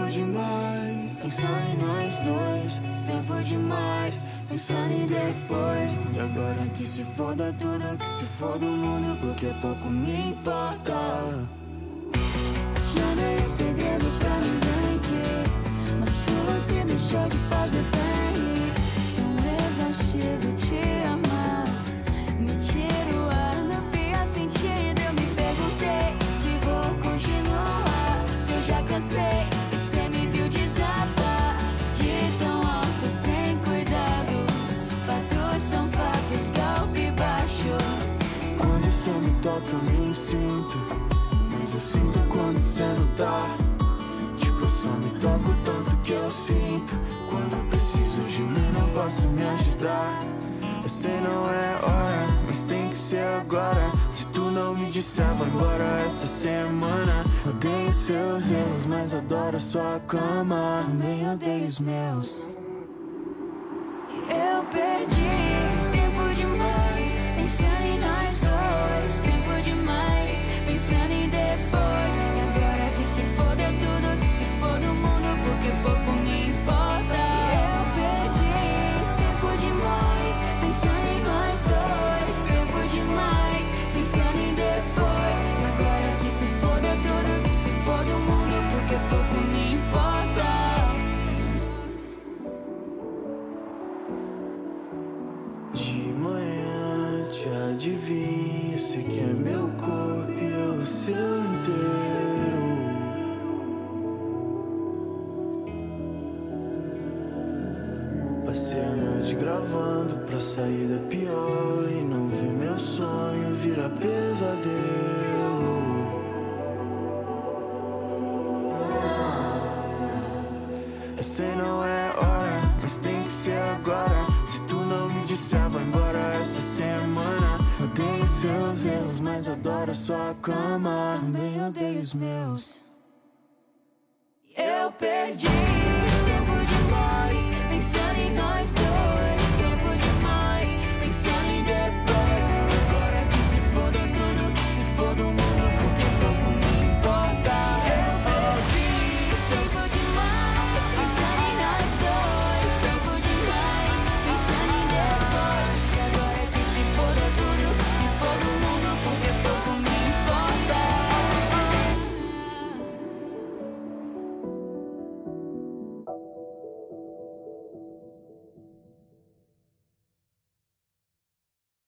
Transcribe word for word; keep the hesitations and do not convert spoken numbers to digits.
demais, pensando em nós dois. Tempo demais, pensando em depois. E agora que se foda tudo, que se foda o mundo, porque pouco me importa. Achando esse segredo pra ninguém que nosso lance deixou de fazer bem. Tão exaustivo te amar, me tira o ar no pior sentido. Eu me perguntei se vou continuar, se eu já cansei e cê me viu desabar. De tão alto sem cuidado, fatos são fatos, golpe baixo. Quando cê me toca eu me sinto, mas eu sinto quando cê não tá. Tipo, eu só me toco tanto que eu sinto. Quando eu preciso de mim não posso me ajudar. Eu sei não é hora, mas tem que ser agora. Se tu não me disser vai embora essa semana. Odeio seus erros, mas adoro a sua cama. Também odeio os meus. Eu perdi tempo demais, pensando em nós dois. Tempo demais, pensando em depois. E agora que se foda tudo, que se foda o mundo, porque pouco me importa. Eu perdi tempo demais, pensando em nós dois. Tempo demais, pensando em depois. E agora que se foda tudo, que se foda o mundo, porque pouco me importa. De manhã te adivinho, sei que é meu corpo e eu o seu inteiro. Passei a noite gravando pra sair da pior e não ver meu sonho virar pesadelo. Eu sei não é hora, mas tem que ser agora. Se tu não me disser vai embora essa semana. Odeio seus erros, mas adoro a sua cama. Também odeio os meus. Eu perdi tempo demais, pensando em nós dois.